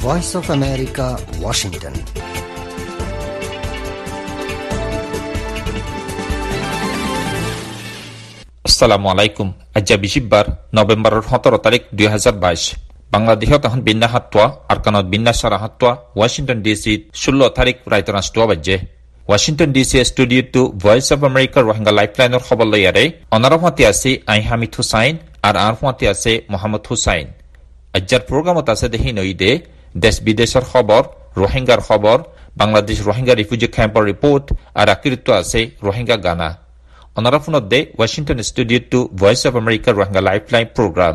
Voice of America, Washington. আসসালামু আলাইকুম। আজ্জা বিশিববার নভেম্বরের 17 তারিখ 2022 বাংলাদেশত এখন বিন্যা হাতোয়া আরকানত বিন্যা সারা হাতোয়া ওয়াশিংটন ডিসি 16 তারিখ রাইতন আষ্টুয়া বাজে Washington DC studio to voice of আমেরিকার রোহিঙ্গা লাইফলাইনের খবর লইয়ারে অনারফাতে আছে আই হামিদ হুসাইন আর আরফাতে আছে মোহাম্মদ হুসাইন। আজ্জার প্রোগ্রামত আছে দেখি নইদে দেশ বিদেশের খবর, রোহিঙ্গার খবর, বাংলাদেশ রোহিঙ্গা রিফিউজি ক্যাম্পের রিপোর্ট আর আকিরিত আছে রোহিঙ্গা গানা। অনারফনদে Washington studio to voice of আমেরিকার রোহিঙ্গা লাইফলাইন প্রোগ্রাম।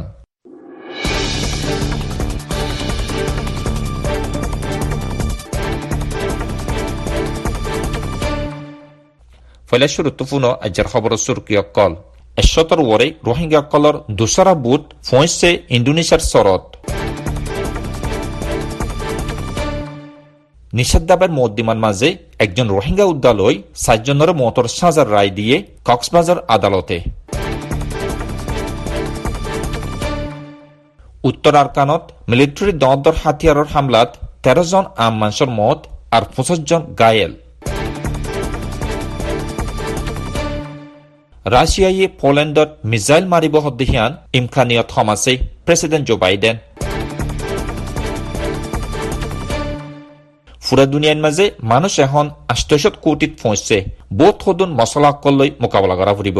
ফলেশ্বর তুফুন আজ্জার খবর সুরকিয় কল এশতর ওরে রোহিঙ্গা কলর দুসরা বুথ ফয়েছে ইন্দোনেশিয়ার সরত নিষেধাজ্ঞার মধ্যমান মাঝে একজন রোহিঙ্গা উদ্যালয় 7 জনের মতর সাজার রায় দিয়ে কক্সবাজার আদালতে। উত্তর আরকানত মিলিটারি দর হাতিয়ারের হামলাত 13 জন আম মানুষের মত আর 25 জন গায়েল। রাশিয়ায় পোল্যান্ডত মিসাইল মারিব হদ্দিহিয়ান ইমকানিয়ত সমাছে প্রেসিডেন্ট জো বাইডেন। ফুরা দুনিয়ার মাঝে মানুষ এখন 800 কোটিত পৌঁছছে। বোধ সদন মছলা অকললৈ মোকাবিলা করা ফুরিব।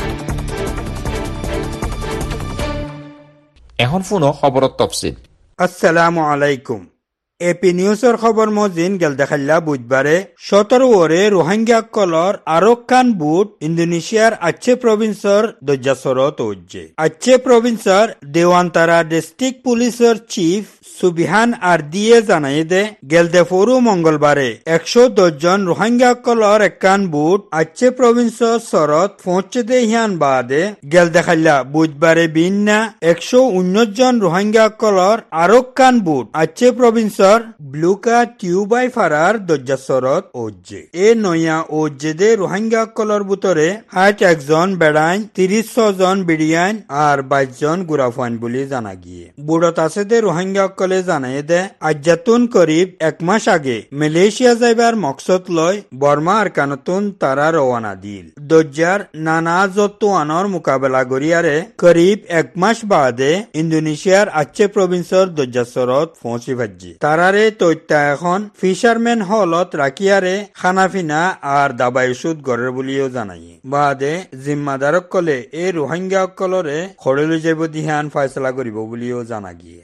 এখন ফুনো খবরত তফসিল। আসসালামু আলাইকুম। এপি নিউজৰ খবৰ মজিন গেল দেখাল্লা বুধবাৰে 17 ওৰে রোহিঙ্গা কলর আরকান বুট ইন্দোনেশিয়ার আচ্ছে প্রভিন্সর দজ্জাসরত ওজ্জে। আচ্ছে প্রভিন্সর দেওয়ান্তারা ডিস্ট্রিক্ট পুলিশের চিফ সুবিহান আর দিয়ে জানাই দে গেলদে ফরু মঙ্গলবারে 110 জন রোহিঙ্গা কলর একান বুট আচ্ছে প্রভিন্সর সরত পৌঁছে দে হিয়ান বাদে গেল দেখাল্লা বুধবারে বিন্না 119 জন রোহিঙ্গা কলর আরকান বুট আচ্ছে প্রভিন্সর ব্লুকা টিউবাই ফারার দজ্জাসরত ওজ্জে। এ নয়া ওজ্জে দে রোহিঙ্গা কলর বুতরে 61 জন বেড়াইন, 36 জন বিডিয়ান আর 22 জন গুরাফান বলে জানা গিয়ে। বুড়ত আছে দে রোহিঙ্গা কলে জানাই দে আজ্জাতুন করিব 1 মাস আগে মালয়েশিয়া যাইবার মকসদ লয় বর্মা আর কানতুন তারা রওনা দিল। দজ্জার নানা জতুয়ানর মোকাবেলা করিয়ারে করিব 1 মাস বাদে ইন্দোনেশিয়ার আচ্ছে প্রভিন্সর দজ্জাসরত পৌঁছি ভাজ্জি। তারারে তৈত্যা এখন ফিশারম্যান হলত রাখিয়ারে খানাফিনা আর দাবাই ওষুধ গড়ের বলিও জানাই। বাদে জিম্মাদারক কলে এই রোহিঙ্গা কলরে খড়েলৈ যাব দিহান ফয়সলা করিব বলিও জানা গিয়ে।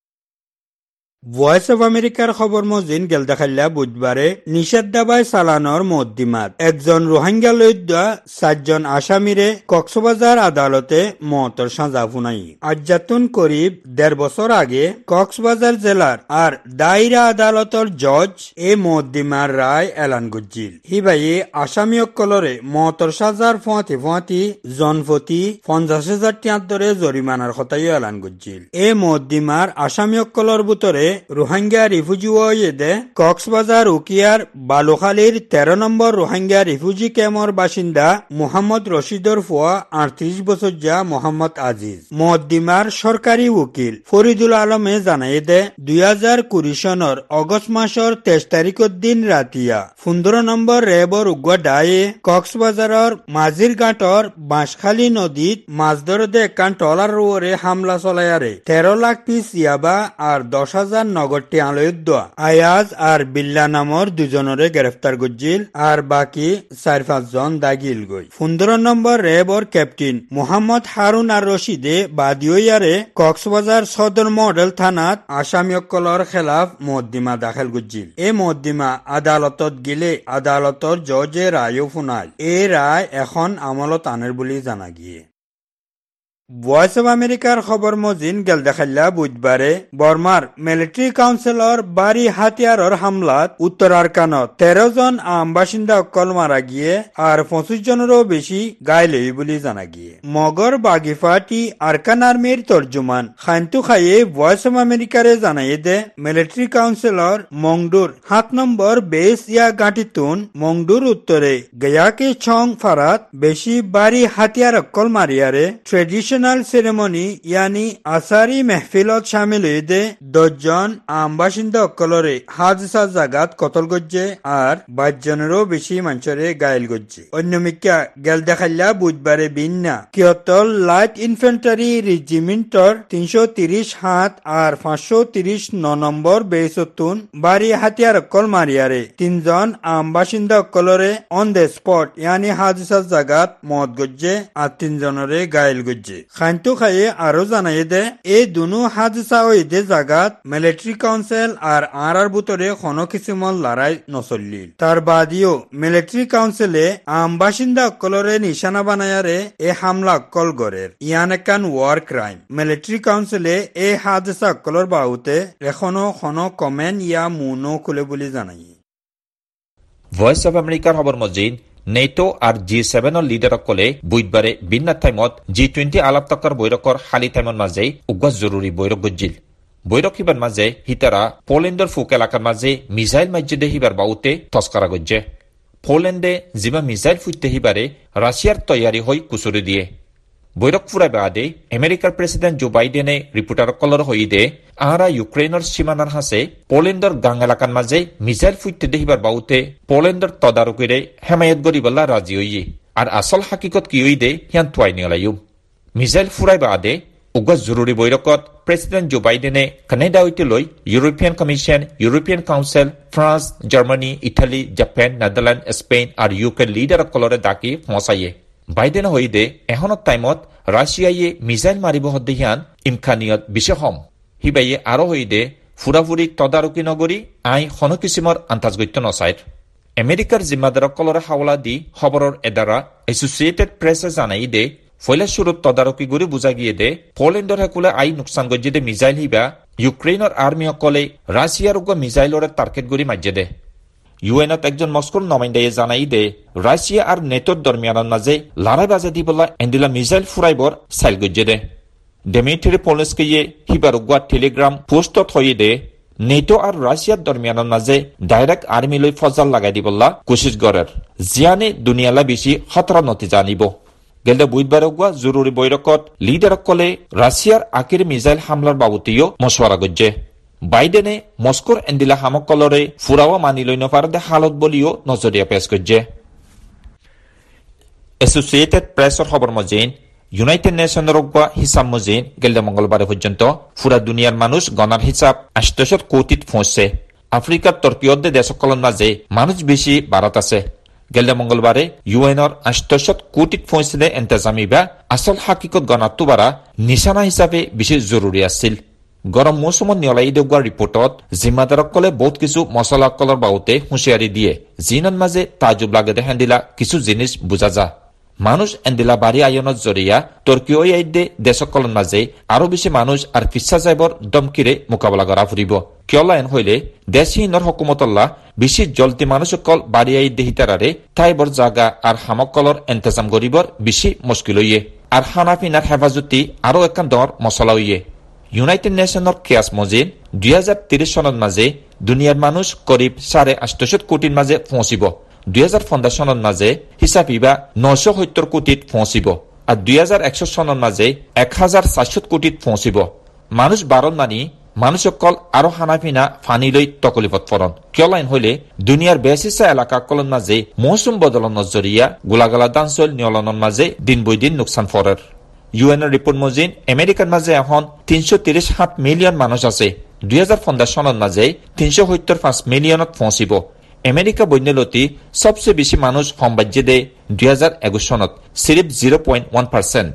ভয়েস অফ আমেরিকার খবর মজিন গেল দেখাল্লা বুধবারে নিষেধাজ্ঞায় চালানোর মধ্যমাত একজন রোহিঙ্গা লইদ্যা 7 জন আসামিরে কক্সবাজার আদালতে মতর সাজা ফুনাই। আজ্জাতুন করিব 1.5 বছর আগে কক্সবাজার জেলার আর দায়রা আদালতর জজ এ মধ্যমার রায় এলান করছিল। হিবাইয়ে আসামি অকলরে মতর সাজার ফতি জনপতি 50,000 টাকা দরে জরিমানার কথাই এলান করছিল। এ মধ্যমার আসামি অকলর বুতরে রোহিঙ্গা রিফিউজি ওয়েদে কক্সবাজার উকিয়ার বালুখালীর 13 নম্বর রোহিঙ্গা রিফিউজি ক্যাম্পর বাসিন্দা মোহাম্মদ রশিদর ফুয়া 38 বছর যা মোহাম্মদ আজিজ। মদ্দিমার সরকারি উকিল ফরিদুল আলমে জানাই দে 2020 সনের অগস্ট মাসের 23 তারিখের দিন রাতিয়া 15 নম্বর রেবর উগুয়া ডায়ে কক্সবাজারের মাঝির ঘাটর বাঁশখালী নদীত মাছ ধরে দে কান টলার ওরে হামলা চলায়ারে 13 লাখ পিস ইয়াবা আর 10,000 নগদ টিয়ালয়ুদ্ধ আয়াজ আর বিল্লা নামর 2 জনরে গ্রেফতার করছিল আর বাকি 4-5 জন দাগিল গই। 15 নম্বর রেবর ক্যাপ্টেন মোহাম্মদ হারুন আর রশিদে বাদিওয়ারে কক্সবাজার সদর মডেল থানাত আসামি অকলর খেলাফ মদ্দিমা দাখিল করছিল। এ মদ্দিমা আদালতত গিলে আদালতর জজে রায়ও ফুনাল। এ রায় এখন আমলত আনের বলে জানা গিয়ে। ভয়েস অফ আমেরিকার খবর মজিন গেল দেখাল্লা বুধবারে বর্মার মিলিটারি কাউন্সিলর বাড়ি হাতিয়ারর হামলাত উত্তর আরকানত 13 জন আম বাসিন্দা অকল মারা গিয়ে আর 25 জনেরও বেশি গায়েল বলে জানা গিয়ে। মগর বাগিফাটি আরকান আর্মির তর্জমান খান্তু খাইয়ে ভয়েস অফ আমেরিকারে জানাই দে মিলিটারি কাউন্সিলর মংডুর 7 নম্বর বেস ইয়া গাঁটিতুন মংডুর উত্তরে গয়াকে ছং ফারাত বেশি বাড়ি হাতিয়ার অকল মারিয়ারে ট্রেডিশন ইনভিটেশনাল সেরেমনি ইয়ানি আসারি মেহফিলত শামিল হইদে 10 জন আম বাসিন্দা অকলরে হাজসা জাগাত কতল গজ্জে আর 22 জনেরও বেশি মানুষরে গায়েল গজ্জে অন্যমিকা গেল দেখাইলা বুধবারে বিন্না কিয়তল লাইট ইনফেন্ট্রি রেজিমেন্টর 330 হাত আর 539 নম্বর বেসতুন বাড়ি হাতিয়ার অকল মারিয়ারে 3 জন আম বাসিন্দা অকলরে অন দ্য স্পট ইয়ানি হাজসা জাগাত মত গজ্জে আর 3 জনরে গায়েল গজ্জে খান্তু খায়ে আরো জানাই দে এই দুনো হাজসা হইদে জাগাত মিলিটারি কাউন্সিল আর আর বুতরে কোনো কিসিমল লড়াই নচলিল তার বাদিও মিলিটারি কাউন্সিলে আম বাসিন্দা অকলরে নিশানা বানায়ারে এ হামলা অকল গড়ের ইয়ান একান ওয়ার ক্রাইম মিলিটারি কাউন্সিলে এই হাজসা অকলর বাহুতে এখনো কোনো কমেন্ট ইয়া মুনো খুলে বলে জানাই ভয়েস অফ আমেরিকাৰ খবৰ মজিদ নেটো আর G7 লিডার সকলে বুধবারে ভিন্ন টাইমত G20 আলাপ টকাৰ বৈঠকৰ খালি টাইমৰ মাজে উগ্ৰ জৰুৰী বৈঠক গজিল বৈঠক হিবার মাঝে হিতারা পোলেন্ডর ফুক এলাকার মাঝে মিসাইল মাজ্জে হিবার বাউতে তস্করা গজ্জে পোলেন্ডে জিবা মিসাইল ফুটতে হিবারে রাশিয়ার তৈয়ারি হই কুচুরি দিয়ে বৈঠক ফুরাই বাদে আমেরিকার প্রেসিডেন্ট জো বাইডেনে রিপোর্টার কলর হই দে আহারা ইউক্রেনের সীমানার হাসে পোলেন্ডর গাং এলাকার মাঝে মিসাইল ফুটতে দেহিবার বাউতে পোলেন্ডর তদারকিরে হেমায়ত গরিবল্লা রাজি হইয়ে আর আসল হাকিকত কি হই দে হিয়ান তুয়াই নিয়লাইম মিসাইল ফুরাই বাদে উগ্র জরুরি বৈঠকত প্রেসিডেন্ট জো বাইডেনে কানাডা হইতে লৈ European commission European council France Germany Italy Japan Netherland Spain আর ইউকে লিডার কলরে ডাকি পৌঁছাইয়ে বাইডেন হইদে এহনত টাইমত রাশিয়ায়ে মিসাইল মারিব হদ্দিহান ইমকানিয়ত বিশে হম হিবাইয়ে আরো হইদে ফুরাফুরি তদারকি নগরী আই হন কিসিমর আন্তাজগত্য নসাইর আমেরিকার জিম্মাদার কলরে হাওলা দি খবরের এদারা এসোসিয়েটেড প্রেসে জানাই দে ফয়লা শুরুত তদারকি গড়ি বুঝা গিয়ে দে পোলেন্ডর হেকুলে আই নুকসান গজ্জে দে মিসাইল হিবা ইউক্রেইনের আর্মি সকলে রাশিয়ার উগ্র মিসাইলরে টার্গেট গড়ি মাজ্জে দে ইউএনত একজন মস্কোর নমাইন্দায়ে জানাই দে রাশিয়া আর নেটোর দরমিয়ানের মাঝে লড়াই বাজে দিবলা এন্দিলা মিসাইল ফুরাইবর সাইল গজ্জে দে ডেমিট্রি পোলস্কিয়ে হিবার উগ্র টেলিগ্রাম পোস্টত হয়ে দে নেটো আর রাশিয়ার দরমিয়ানের মাঝে ডাইরেক্ট আর্মি লৈ ফজাল লাগাই দিবলা কোশিশ গড়ের জিয়ানে দুনিয়ালা বেশি খতরা নতিজা আনিব গেলে বুধবার উগ্র জরুরি বৈঠকত লিডার সকলে রাশিয়ার আকির মিসাইল হামলার বাবুতিও মশওয়ারা গজ্জে বাইডেনে মস্কোর এন্দিলা হামকলরে ফুরাওয়া মানি লই নপারে হালত বলিও নজরিয়া পেশ করছে এসোসিয়েটেড প্রেসর খবর মজিন ইউনাইটেড নেশনের হিসাব মজিন গেলে মঙ্গলবার পর্যন্ত পুরা দুনিয়ার মানুষ গণার হিসাব 800 কোটিত পৌঁছছে আফ্রিকার তর্কীয় দেশসকলের মাঝে মানুষ বেশি বাড়াত আছে গেলে মঙ্গলবারে ইউএনর 800 কোটিত পৌঁছলে এন্তেজামিবা আসল হাকিকত গণাতো বাড়া নিশানা হিসাবে বেশি জরুরি আছিল গরম মৌসুমত নিয়লাই দেওয়ার রিপোর্টত জিম্মাদারসকলে বহুত কিছু মশলাসকলের বাউতে হুঁশিয়ারি দিয়ে জিনের মাঝে তাজুব লাগে দেখেন দিলা কিছু জিনিস বুঝা যা মানুষ এন্দিলা বাড়ি আয়নত জরিয়া তুর্কীয় আইদে দেশসকলের মাঝে আরো বেশি মানুষ আর ফিসা যাইবর দমকিরে মোকাবেলা করা ফুরিব কিয়লায়ন হইলে দেশহীনর হকুমতল্লা বেশি জলদি মানুষসকল বাড়ি আইদে হিতারারে তাইবর জাগা আর হামকলর এন্তেজাম করিবর বেশি মুশকিল হইয়ে আর হানাফিনার হেফাজতি আরো একান দর মশলা হইয়ে ইউনাইটেড নেশনের কেয়াস মজিন 2030 সনের মাঝে দুনিয়ার মানুষ করিব 850 কোটির মাঝে পৌঁছিব 2050 সনের মাঝে হিসাব ইবা 970 কোটিত পৌঁছিব আর 2100 সনের মাঝে 1400 কোটিত পৌঁছিব মানুষ বারণ মানি মানুষ সকল আরো হানাফিনা ফানি লই তকলিফত ফরন কিয়লাইন হইলে দুনিয়ার বেশিসা এলাকা কলন মাঝে মৌসুম বদলন নজরিয়া গোলাগালা দাঞ্চল নিয়লনের মাঝে দিন বই দিন নুকসান ফরের ইউএনের রিপোর্ট মজিন আমেরিকার মাঝে এখন 337 মিলিয়ন মানুষ আছে 2050 সনের মাঝে 375 মিলিয়নত পৌঁছিব আমেরিকা বন্যলতি সবচেয়ে বেশি মানুষ সম্বাজ্যে দে 2021 সনত সিরিপ 0.1%।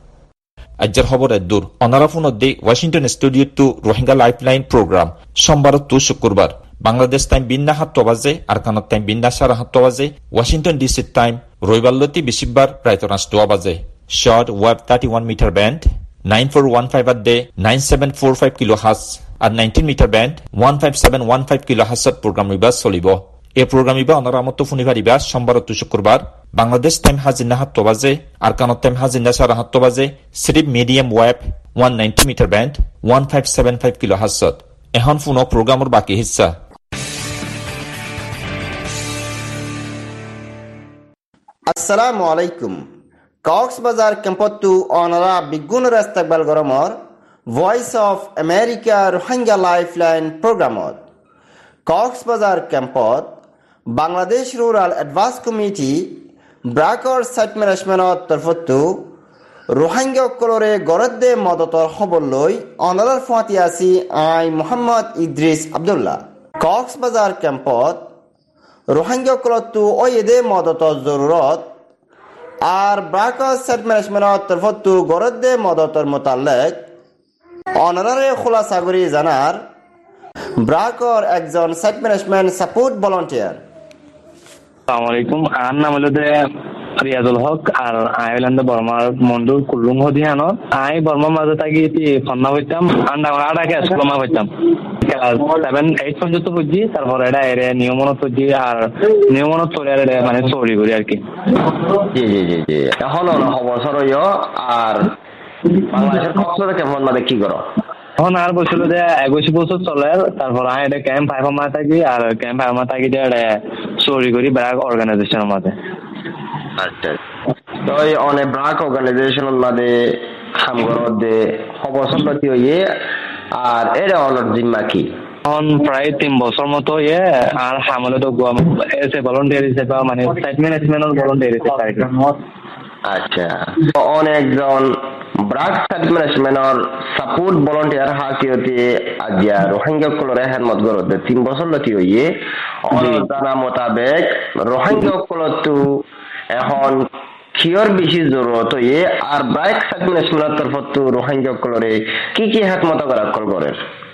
আজ্জার খবর দূর অনারাফুনত দে Washington studio to Rohingya lifeline program সোমবার টু শুক্রবার বাংলাদেশ টাইম বিন্না 7 বাজে আরকানত টাইম বিন্না 7:30 বাজে ওয়াশিংটন ডিসি টাইম রবিবারলতি বেশিবার প্রায় 2 বাজে short web 31 meter band 9415 at day 9745 kilohertz R 19 meter band 15715 kilohertz program রিবাস চলিব এই প্রোগ্রাম ইবা অনারামত ফুনিভারিবা সোমবার টু শুক্রবার বাংলাদেশ টাইম হাজিনা 7 বাজে আরকানত টাইম হাজিনা 7:30 বাজে স্ট্রিপ medium wave 190 metre band 1575 kilohertz এখন ফোন প্রোগ্রামের বাকি হিস্সা আসসালামু আলাইকুম কক্সবাজার ক্যাম্পতো অনারা বিগুণের ইস্তেকবাল গরমর voice of America Rohingya lifeline প্রোগ্রামত কক্সবাজার ক্যাম্পত বাংলাদেশ রুরাল অ্যাডভান্স কমিটি ব্রাকর সাইট ম্যানেজমেন্টর তরফতো রোহিঙ্গা কলরে গরদে মদতর খবর লই অনারার ফাঁতি আছি আই মোহাম্মদ ইদ্রিস আব্দুল্লাহ। কক্সবাজার ক্যাম্পত রোহিঙ্গা কলতো ওয়েদে মদতর জরুরত আর ব্রাকর সাইট ম্যানেজমেন্টর তরফতো গরদে মদতর মোতালেক অনারারে খোলাসা করি জানার ব্রাকর একজন সাইট ম্যানেজমেন্ট সাপোর্ট ভলান্টিয়ার। আসসালামু আলাইকুম। আর নাম হলো রিয়াজুল হক আর আইল্যান্ড বর্মার মন্ডল কুল্লুং হদিয়ানো আই বর্মা মাঝে থাকি ফন্না হইতাম আন্ডা আড়াকে স্কুলমা হইতাম ক্লাস 7-8 পর্যন্ত বুঝছি। তারপর এটা এর নিয়মনত বুঝছি আর নিয়মনত চলে আর মানে চুরি করি আর কি। জি জি জি জি এখন বছর আর বাংলাদেশের কক্সবাজার কেমন মানে কি করো এখন আর বলছিল যে 21 বছর চলে। তারপর আমি এটা ক্যাম্প 5 মাস থাকি আর ক্যাম্প 5 মাস থাকি এটা চুরি করি ব্রাক অর্গানাইজেশনের মাঝে। আচ্ছা তো অনেক ব্রাক অর্গানাইজেশনের মাঝে কাম করতে অবসর লতি হইয়ে আর এর অনার জিম্মা কি এখন প্রায় 3 বছর মতো আর হামলে তো এসে ভলান্টিয়ার হিসেবে মানে সাইট ম্যানেজমেন্টের ভলান্টিয়ার হিসেবে আর কি। আচ্ছা অনেকজন ব্রাক সাইট ম্যানেজমেন্টের সাপোর্ট ভলান্টিয়ার হাসিয়তে আজিয়া রোহিঙ্গা কলরে হেলমত করতে 3 বছর লতি হইয়ে জানা মোতাবেক রোহিঙ্গা কলতো এখন কিয়র বেশি জরুরত হইয়ে আর ব্রাক সাইট ম্যানেজমেন্টের তরফতো রোহিঙ্গা কলরে কি কি হেলমত করা কল করে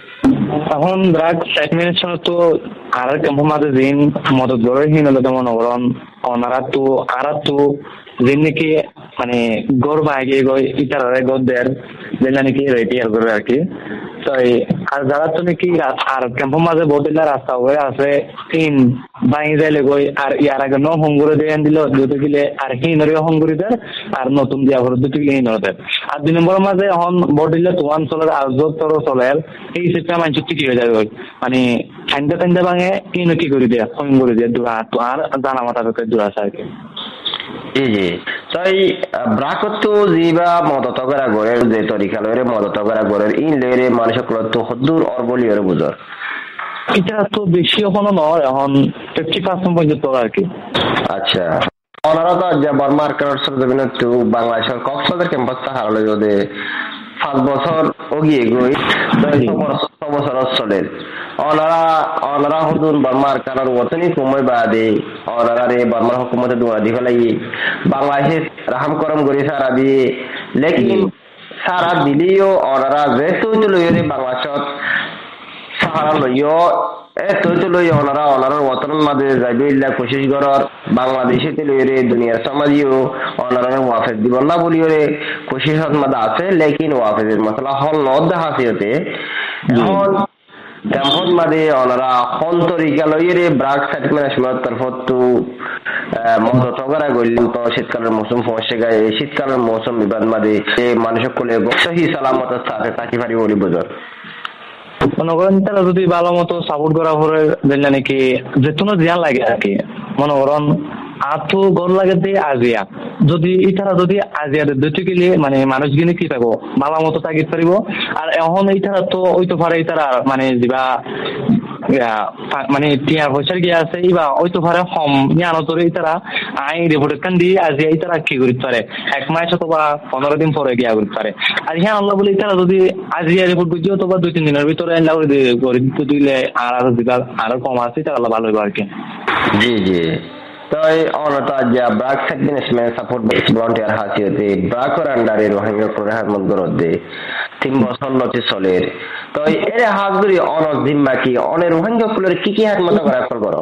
এখন ব্রাক সাইট ম্যানেজমেন্ট তো আর ক্যাম্প মাঝে দিন মদত করে হিন হলো যেমন অনারা তো আর তো যেন নাকি মানে গড় বাইগে গই ইতারে গদের যেন নাকি রেটিয়ার করে আর কি। তো আর যারা তো নাকি আর ক্যাম্প মাঝে বদলা রাস্তা হয়ে আছে তিন বাইরে যাইলে গই আর ইয়ার আগে ন হঙ্গুরে দেন দিল দুটো গিলে আর হিনরে হঙ্গুরি দেয় আর নতুন দিয়া করে দুটো গিলে হিনরে দেয়। আর 2 নম্বর মাঝে এখন বদলা তো অঞ্চলের আর যত চলের এই সিস্টেম আইন চুক্তি কি হয়ে যাবে মানে ঠান্ডা ঠান্ডা ভাঙে কি করে দেয় হঙ্গুরি দেয় দূরা তো আর জানা মাথা থেকে দূর আসে আর কি। জি জি তাই ব্রাকতো জিবা মদত করা গড়ের যে তরিকা লরে মদত করা গড়ের ইন লেরে মানুষক তো হদ্দুর অরবলিয়র বুঝর এটা তো বেশি এখনো নয় এখন 50% পর্যন্ত আর কি। আচ্ছা ওনারা তো যে বর্মার কারসর জমিন তো বাংলাদেশের কক্সবাজার ক্যাম্পাসটা হারালো যদি 5 বছর ওগিয়ে গই 6 বছর চলে ওনারা হুদুন বর্মার কারণ ওতনি সময় বাদে ওনারা রে বর্মার হুকুমতে দুয়া দি ফেলাই বাংলাদেশে রাহাম করম গরি সারা দিয়ে লেকিন সারা দিলিও ওনারা যেহেতু লইরে বাংলাদেশত সাহারা লইও তো লই ওনারা ওতনের মাঝে যাইবে ইল্লা কোশিশ করার বাংলাদেশে লইরে দুনিয়ার সমাজেও ওনারা ওয়াফেজ দিব না বলিওরে কোশিশত মাঝে আছে লেকিন ওয়াফেজের মশলা হল নদ হাসিয়তে এখন ক্যাম্পত মাঝে ওনারা কোন তরিকা লইরে ব্রাক সাইট ম্যানেজমেন্ট তরফতো মদত করা গইলেন তো শীতকালের মৌসুম পৌঁছে গেছে এই শীতকালের মৌসুম বিবাদ মাঝে মানুষের কোলে সহি সালামতের সাথে থাকি পারি বলি বুঝর মনে করেন তারা যদি ভালো মতো সাপোর্ট করা পরে দেখলে নাকি যেতুনো জিয়া লাগে আর কি। মনে করেন আতো গর লাগে দিয়ে আজিয়া যদি ইতারা যদি আজিয়া দুটি গেলে মানে মানুষ গিনে কি পাবো ভালো মতো তাগিদ পারিব। আর এখন ইতারা তো ওই তো পারে ইতারা মানে যা মানে টিয়ার পয়সার গিয়ে আছে ইবা ওই তো পারে হম নিয়ানো তোরে ইতারা আই রিপোর্ট কান দিয়ে আজিয়া ইতারা কি করতে পারে 1 মাস অথবা 15 দিন পরে গিয়া করতে পারে। আর হ্যাঁ আল্লাহ বলে ইতারা যদি আজিয়া রিপোর্ট বুঝিও অথবা 2-3 দিনের ভিতরে আল্লাহ করে দিলে আর দিবা আরো কম আছে তাহলে আল্লাহ ভালো হবে আর কি। জি জি তাই অনতা যা BRAC site management support volunteer হাসিয়তে ব্রাকর আন্ডারে রোহিঙ্গা প্রোগ্রাম মধ্যে 3 বছর লতি চলে। তো এর হাজুরি অনর জিম্মা কি অনে রোহিঙ্গা কুলের কি কি হাত মত করা করো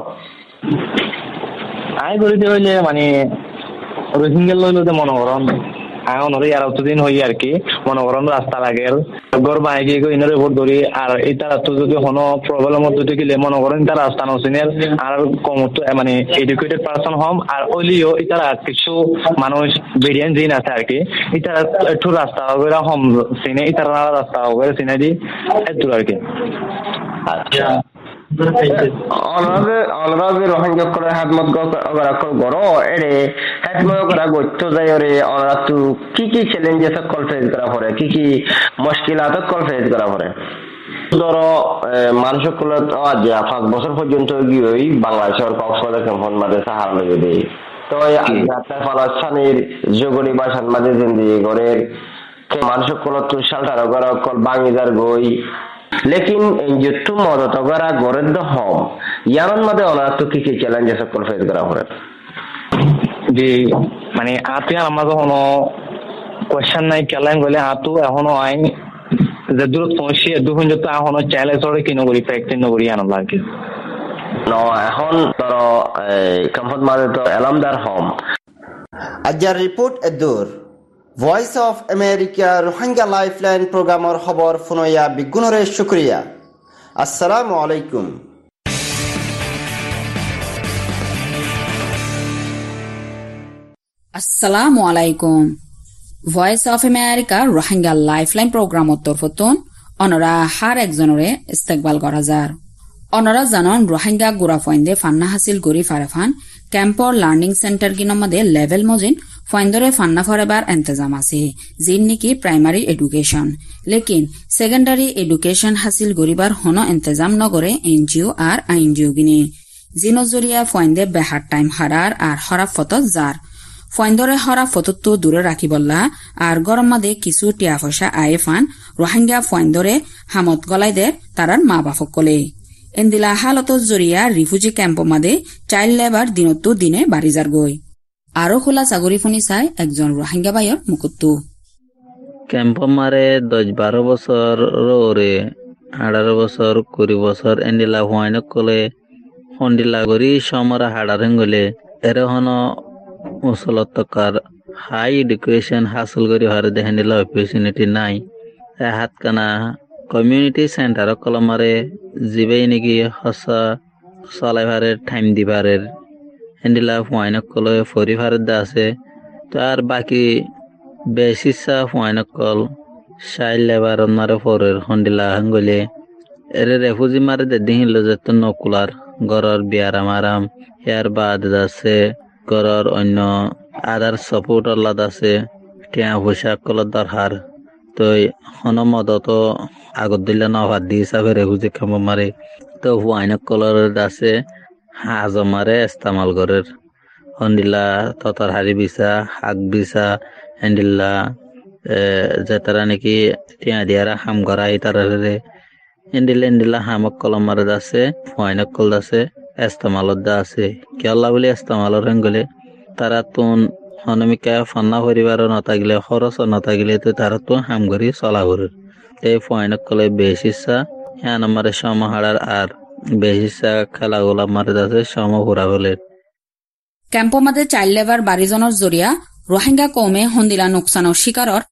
আই বলিতে হইলে মানে রোহিঙ্গা লইলে মনে করন এখন ওই আর অতদিন হই আর কি মনে করেন রাস্তা লাগে গর বাইকে গো ইনরে ভোট ধরি আর এটা তো যদি কোনো প্রবলেম মধ্যে গেলে মনে করেন তার রাস্তা নসিনের আর কম মানে এডুকেটেড পারসন হম আর ওলিও এটা কিছু মানুষ ভেরিয়েন্ট জিন আছে আর কি এটা একটু রাস্তা হবে হম সিনে এটা রাস্তা হবে সিনে দি একটু আর কি। আচ্ছা অনরাজে রোহিঙ্গা করে হাতমত গরা কর গরো এরে হাতমত গরা গত্য যায় রে অনরাতু কি চ্যালেঞ্জেস কল ফেস করা পড়ে কি মুশকিলাত কল ফেস করা পড়ে ধরো মানুষ গুলো আজ 5 বছর পর্যন্ত গিয়ে বাংলাদেশের কক্সবাজার ক্যাম্পন মাঝে সাহারা লগে দেয় তো যাত্রা ফলস্থানের জগরি বাসার মাঝে জিন্দিগি করে মানুষ গুলো তো শালটার গরা কল বাঙ্গিদার গই लेकिन युट्टू मदत अगर गरे द हम यारन मदे ओना तो की चैलेंजेस कल फेस करा हो জি মানে আতে আমাদের কোনো কোশ্চেন নাই কেলেন বলে আতো এখনো আইন যে দূর পৌঁছে দুখন যত এখনো চ্যালেঞ্জ করে কিনো করি প্র্যাকটিস নগরি আনা লাগে ন এখন তোর কমফর্ট মাদে তো এলামদার হোম আজার রিপোর্ট এদুর voice of America Rohingya lifeline প্রোগ্রামর খবর ফোনয়া বিগুণরে শুক্রিয়া আসসালামু আলাইকুম আসসালামু আলাইকুম voice of America Rohingya lifeline প্রোগ্রামর তরফতন অনরা হার একজনরে ইস্তেকবাল করা যার অনরা জানন রোহিঙ্গা গুড়া ফয়েন্দে ফান্না হাসিল করি ফারেফান ক্যাম্পর লার্নিং সেন্টার গিনমদে লেভেল মজিন ফয়েন্দরে ফান্না ফরেবার এন্তেজাম আছে জিন নিকি প্রাইমারি এডুকেশন লেকিন সেকেন্ডারি এডুকেশন হাসিল করিবার হন এন্তেজাম নগরে এনজিও আর আইনজিও গিনি জিনো জরিয়া ফয়েন্দে বেহার টাইম হারার আর হরাপ ফত যার ফয়েন্দরে হরা ফতত্ব দূরে রাখিবল্লা আর গরম মাদে কিছু টিয়া পয়সা আয়ে ফান রোহিঙ্গা ফয়েন্দরে হামত গলাই দে তারার মা বাফক কলে এন্দিলা হালত জরিয়া রিফিউজি ক্যাম্প মাদে চাইল্ড লেবার দিনতো দিনে বাড়ি যার গই আরো খোলা চাগরি ফনি চাই একজন রোহিঙ্গা বাইর মুকুত্তু ক্যাম্প মারে 10-12 বছর ওরে 18 বছর 20 বছর এন্দিলা হুয়াইন কলে হন্ডিলা গরি সমরা হাড়ারেন গলে এরে হন মুসলতকার হাই এডুকেশন হাসিল করি হারে দেহেন্দিলা অপরচুনিটি নাই হাত কানা কমিউনিটি সেন্টার কলমারে জিবেই নাকি হসা চলাইভারের টাইম দিবারের হেন্দিলা ফুয়াইনক কলে ফরিভারের দা আছে তো আর বাকি বেশিসা ফুয়াইনক কল চাইল্ড লেবার মারে ফরের হন্দিলা হাঙ্গলে এরে রেফুজি মারে দেহিল যেত নকুলার গরর বিয়ার আমারাম ইয়ার বাদ আছে গরর অন্য আদার সাপোর্ট আল্লাদ আছে টিয়া পোশাক কলার দরকার তো হনমদত আগত দিলে নভার দি হিসাবে রেফুজি খাম মারে তো হুয়াইনক কলর আছে হাজমারে ইস্তেমাল করের হন্দিলা ততর হারি বিছা হাক বিছা হেন্দিল্লা যে তারা নাকি টিয়া দিয়ারা হাম করাই তারা হেন্দিল্লা হামক কলম মারে আছে হুয়াইনক কল আছে ইস্তেমালত দা আছে কেলা বলে ইস্তেমালর হেঙ্গলে তারা তুন হনমিকা ফান্না পরিবার নথাগিলে খরচ নথাগিলে তো তারা তো হাম করি চলা করের এই হুয়াইনক কলে বেশিসা হ্যাঁ আমারে সমাহারার আর বেশিসা খেলাগুলা মারে আছে সম ঘুরা হলে ক্যাম্প মাদে চাইল্ড লেবার বাড়িজনের জরিয়া রোহিঙ্গা কৌমে হন্দিলা নোকসানোর শিকারর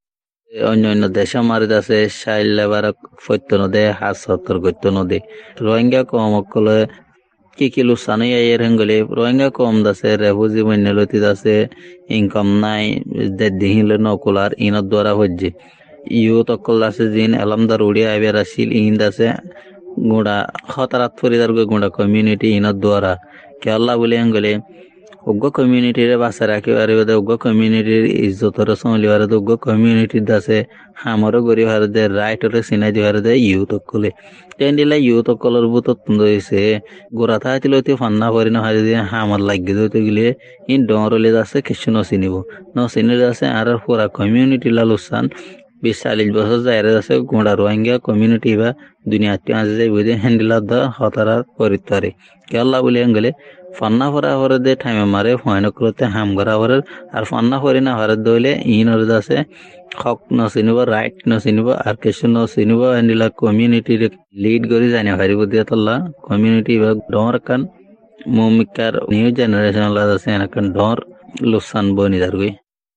অন্য দেশে মারি আছে চাইল্ড লেবার ফত্য নদে হাত সত্তর গত্য নদী রোহিঙ্গা কম কলে কি লুসানো এর হেঙ্গলে রোহিঙ্গা কম দাসে রেফুজি মন্যলতি আছে ইনকাম নাই দিহিল নকুলার ইনত দ্বারা হজ্জে ইউথ অকল আছে জিন এলামদার উড়িয়া এবার আসিল ইন আছে গুড়া হতারাত ফরিদার গুড়া কমিউনিটি ইনত দ্বারা কেলা বলে হেঙ্গলে উগ্র কমিউনিটির বাসা রাখি পারিবে উগ্র কমিউনিটির ইজ্জতর চলিবার উগ্র কমিউনিটির আছে হামরও গড়ি ভারতে রাইটরে চিনাই দি ভারতে ইউথ অকলে তেন্দিলা ইউথ অকলের বুতত হয়েছে গোড়া থাকি লইতে ফান্না করি না হারি দিয়ে হামার লাগি দিতে গেলে ইন ডরলে আছে কিছু নচিনিব নচিনিলে আছে আর পুরা কমিউনিটি লালুসান 20-40 বছর যাইরে আছে গোড়া রোহিঙ্গা কমিউনিটি বা দুনিয়াতে আজ যাই বুঝে হ্যান্ডিলার দা হতারার পরিত্তারে কেলা বলে গেলে ফান্না ফরা হরে দে টাইমে মারে ফয়ন করতে হাম করা হরে আর ফান্না ফরি না হরে দইলে ইনর আছে হক নচিনিব রাইট নচিনিব আর কিছু নচিনিব হ্যান্ডিলা কমিউনিটির লিড করি জানি হারিব দিয়া তল্লা কমিউনিটি বা ডর কান মুমিকার নিউ জেনারেশন লা আছে এনকান ডর লুসান বনি দারগই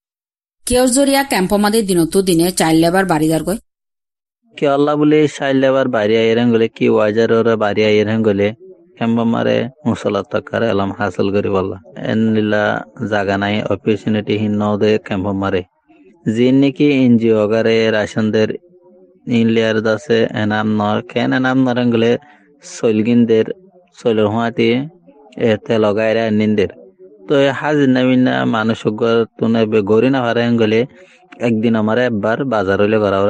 কেউর জরিয়া ক্যাম্প মাদে দিনতো দিনে চাইল্ড লেবার বাড়ি যার গই কে আল্লাহ বলে চাইল্ড লেবার বাড়ি আইরেন গলে কি ওয়াজার ওরা বাড়ি আইরেন গলে ক্যাম্প মারে মুসলাত তাকার এলাম হাসিল করি বললা এনলিলা জায়গা নাই অপরচুনিটি হিন্ন দে ক্যাম্প মারে জিন নাকি এনজিও গারে রাশনদের ইনলিয়ার দাসে এনাম নর কেন এনাম নরেন গলে সলগিনদের সলের হুঁয়াতে তেল গায়রা নিন্দের তো হাজির নামিনা মানুষ তুনে গড়ি না হারায় গেলে একদিন আমার একবার বাজার হইলে করা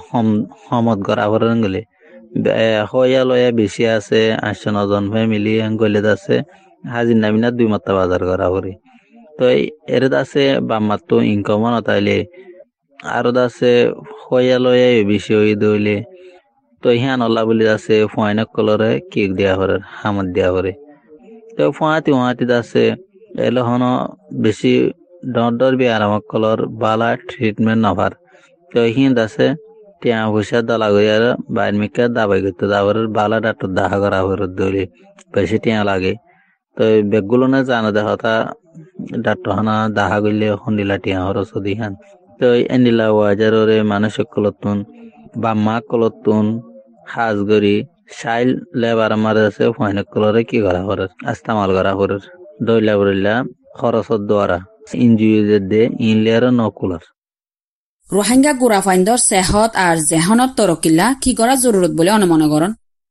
হমত করা হরান গেলে হইয়া লয়া বেশি আছে 8-9 ফ্যামিলি গলে আছে হাজির নামিনা 2 মাত্রা বাজার করা করি তো এর আছে বাম্মার তো ইনকাম না তাইলে আরো আছে হইয়া লয়া বেশি হই দইলে তো হিয়ান আল্লাহ বলি আছে ফয়নক কলরে কেক দেয়া হরে হামত দেয়া হরে তো ফুয়াতি আছে এলো হন বেশি ডর বি আরামক কলর বালা ট্রিটমেন্ট নভার তো হিন্দ আছে টিয়া পয়সা দলা গইয়ার বাইর মিকা দাবাই করতে দাবার বালা ডাক্তার দাহা করা হরে দইলে বেশি টিয়া লাগে তো বেগগুলো না জানা দেখা ডাক্তার হানা দাহা গইলে হন্ডিলা টিয়া হর সদি হান তো এন্ডিলা ওয়াজারে মানুষ কলতুন বাম্মা কলতুন হাজগরি সাইল লেবার আমার আছে ফয়নক কলরে কি করা হরে আস্তামাল করা হরে দইলা বইলা খরচত দ্বারা ইনজিওদের দে ইনলিয়ার নকুলার রোহিঙ্গা গুরাফাইন্দর সেহত আর জেহনত তরকিল্লা কি করা জরুরত বলে অনুমনে করেন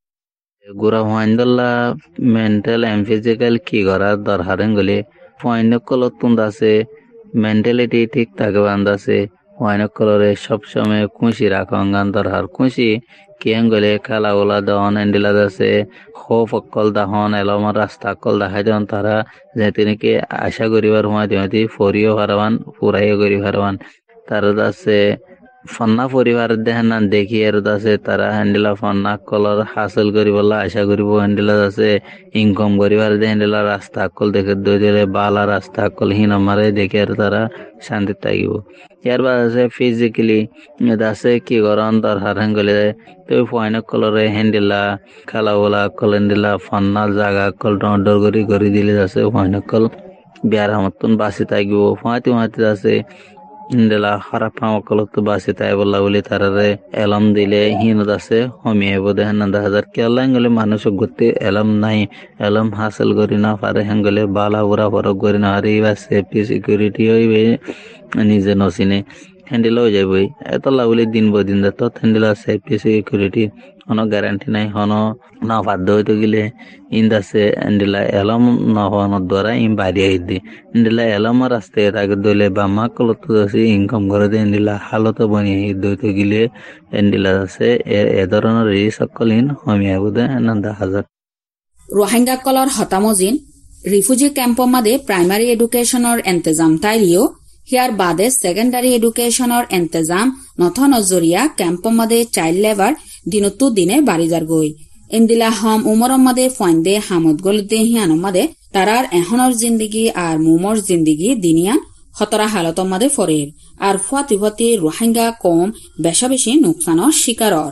গুরাফাইন্দল্লা মেন্টাল এন্ড ফিজিক্যাল কি করা দরকার গলে ফয়নক কলতুন আছে মেন্টালিটি ঠিক থাকে বান্দাছে ফয়নক কলরে সবসময় খুশি রাখন গান দরকার খুশি কিয়াং গলে খেলা ওলা দহন এন্ডিলা আছে খোফ অকল দাহন এলমার রাস্তা অকল দেখাই দেন তারা যে তিনিকে আশা করিবার সময় দিনতি ফরিও হারবান ফুরাইও করি হারবান তার আছে ফন্না পরিবার দেখেন না দেখি আর আছে তারা হ্যান্ডিলা ফন্না কলর হাসিল করিবলা আশা করিব হ্যান্ডিলা আছে ইনকাম করিবার হ্যান্ডিলা রাস্তা অকল দেখে দই দিলে বালা রাস্তা অকল হিন মারে দেখে আর তারা শান্তি থাকিব ইয়ার বাদ আছে ফিজিক্যালি আছে কি গরম দরকার গেলে তো ফয়নক কলরে হ্যান্ডিলা খেলা বলা কল হ্যান্ডিলা ফন্না জাগা কল ডর করি দিলে আছে ফয়নক কল বিয়ার মতন বাসি থাকিব ফাঁতি আছে ইন্দেলা খারাপ পামকলত বাসি তাই বললা বলে তারারে এলম দিলে হিনত আছে হমিয়ে বোধ হেন 10,000 কেলা গেলে মানুষ গতি এলম নাই এলম হাসিল করি না পারে হেঙ্গলে বালা বুড়া ফরক করি না হারি বা সেফটি সিকিউরিটি হইবে নিজে নসিনে হ্যান্ডেল হয়ে যাবে এতলা বলে দিন বদিন দে তো হ্যান্ডেল সেফটি সিকিউরিটি কোনো গ্যারান্টি নাই হনো না বাধ্য হইতে গেলে ইন্দাসে হ্যান্ডেলা এলম নহনের দ্বারা ইন বাড়িয়ে দি হ্যান্ডেলা এলম রাস্তায় তাকে দইলে বা মা কলত আছে ইনকাম করে দেয় হ্যান্ডেলা হালত বনিয়ে দইতে গেলে হ্যান্ডেলা আছে এ ধরনের সকলিন হমিয়া বোধে 10,000 রোহিঙ্গা কলর হতামজিন রিফিউজি ক্যাম্পৰ মাদে প্ৰাইমাৰী এডুকেশ্যনৰ এন্তেজাম তাইলিও হিয়ার বাদে সেকেন্ডারি এডুকেশনের এন্তেজাম নথন জরিয়া ক্যাম্পৰ মাদে চাইল্ড লেবার দিনতো দিনে বাড়ি যার গই ইন্দিলা হম উমরম মাদে ফয়েন্দে হামদ গলদে হিয়ানম মাদে তারার এহনর জিন্দিগি আর মুমর জিন্দিগি দিনিয়ান হতরা হালতম মাদে ফরের আর ফুয়াতি রোহিঙ্গা কম বেশা বেশি নুকসানর শিকারর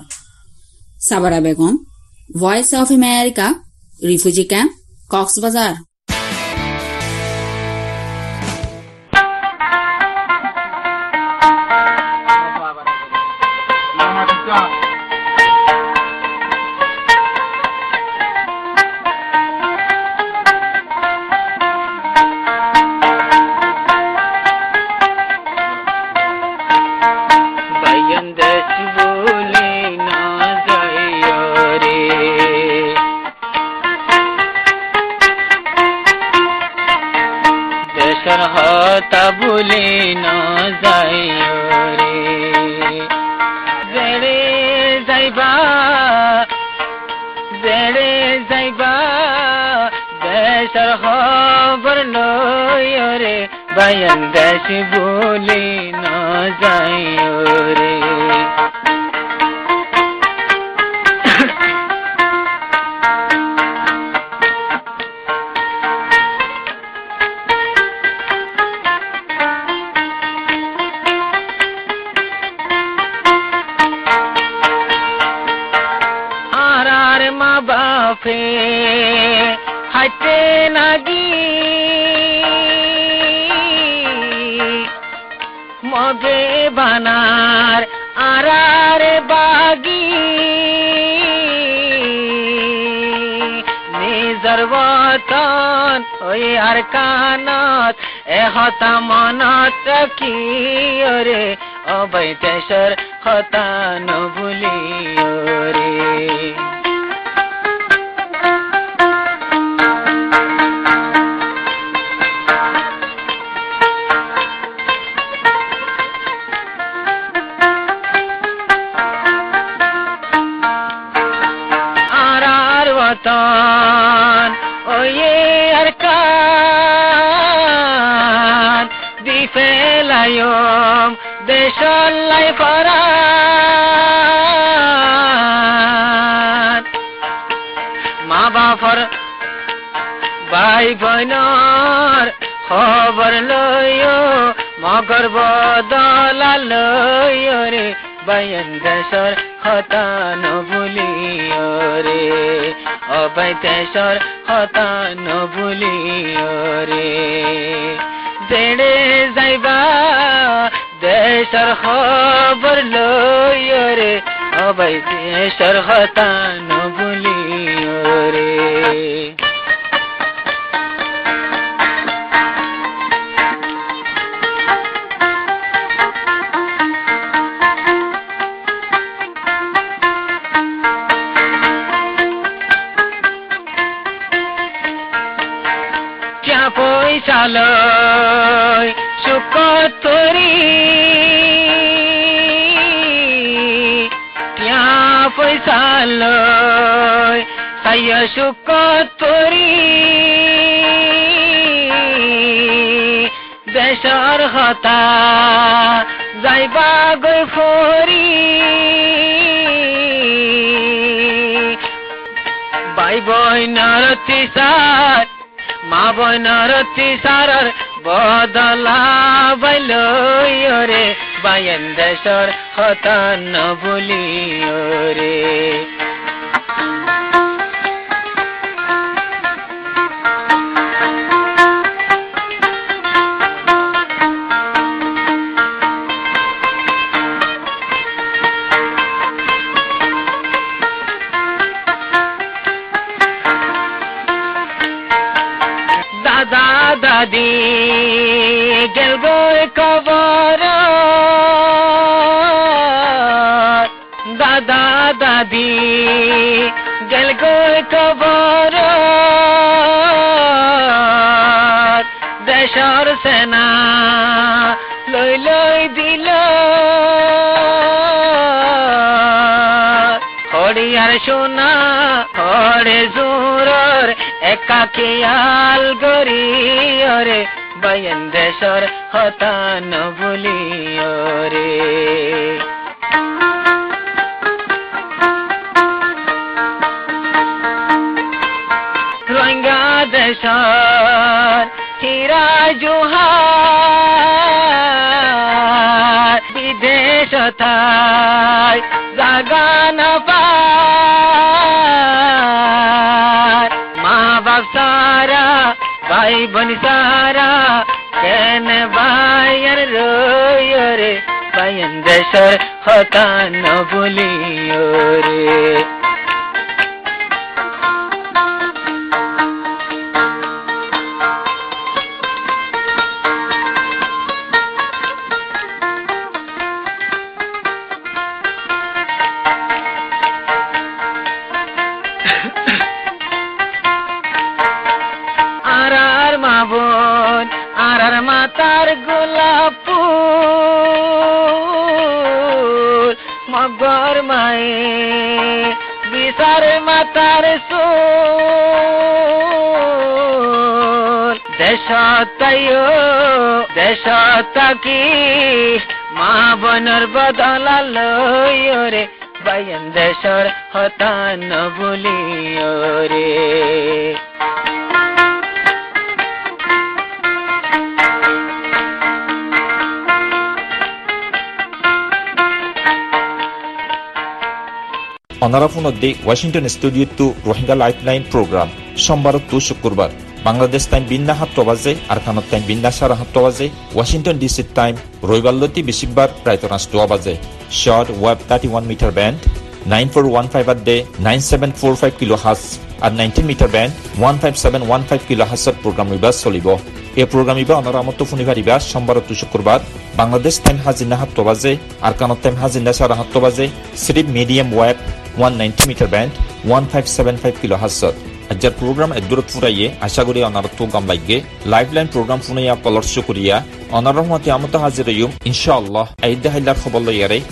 Sabara Begum voice of America refugee camp Cox's Bazar ভুলে না যাইও রে জেড়ে যাইবা দেশর খবর লইও রে বায়ান দেশ ভুলে না যাইও রে হাতে নাগি মগে বানার আরার বাগি নিজর বতন ওই আর কানত হতা মনত কি রে অবৈ দেশর হতা নভুলি রে হতান ওয়ে আরকান দি ফেলায়ম দেশলাই ফরান মা বাপর ভাই বোনর খবর লইও মগর বদলা লইও রে বায়ন দেশর হতান ভুলিও রে অবাই দেশর হতান ভুলিও রে জেড়ে যাইবা দেশর খবর লইও রে অবাই দেশর হতান ভুলিও রে পয়সা লয় সুখ তরি টিয়া পয়সা লয় সাইয়া সুখ তরি দেশর হতা যাইবা গৈ ফরি বাই বইনার তিসার মা বইনার তিসারর বদলা বাইলইও রে বায়ন দেশর হতান ভুলিও রে দাদি গেল গই কবর দাদা দাদি গেল গই কবর দেশর সেনা লই লই দিল হরিয়ার সোনা হরে জোরর একা খেয়াল গরিও রে বায়ন দেশর হতান ভুলিও রে রোহিঙ্গা দেশর হীরা জোহার বিদেশ থাই জাগা না পায় মা বাপ সারা ভাই বোন সারা কেন বায়ন রইও রে বায়ন দেশর হতান ভুলিও রে আর মাতার গোলাপ ফুল মগর মায়ে বিচার মাতার সোল দেশতাইও দেশতাকি মা বনর বদলা লইও রে বায়ন দেশর হতান ভুলিও রে অনারাফুন অদ্দে Washington studio to Rohingya lifeline program সোমবার টু শুক্রবার বাংলাদেশ টাইম বিন্না 7 বাজে আর কানত টাইম বিন্না 7:30 বাজে ওয়াশিংটন ডিসি টাইম রবিবারলতি বিশিববার প্রায় 2 বাজে শর্ট ওয়েব 31 মিটার ব্যান্ড 9415 আড্ডে 9745 কিলোহার্টজ আর 19 মিটার ব্যান্ড 15715 কিলোহার্টজত প্রোগ্রাম ইবাস চলিব এই প্রোগ্রাম ইবা অনারামত ফুনিবারিবা সোমবার টু শুক্রবার বাংলাদেশ টাইম হাজিনা 7 বাজে আর কানত টাইম হাজিনা 7:30 বাজে সিরিপ medium wave 190 metre band 1575 kilohertz আজকের প্রোগ্রাম এদুরত ফুরাইয়ে আশা করি অনারত গামলাইগে লাইফলাইন প্রোগ্রাম ফুনাইয়া কলর শুকরিয়া অনারহমতি আমত হাজির ইনশাআল্লাহ আইদা হাইলার খবর লইয়ারে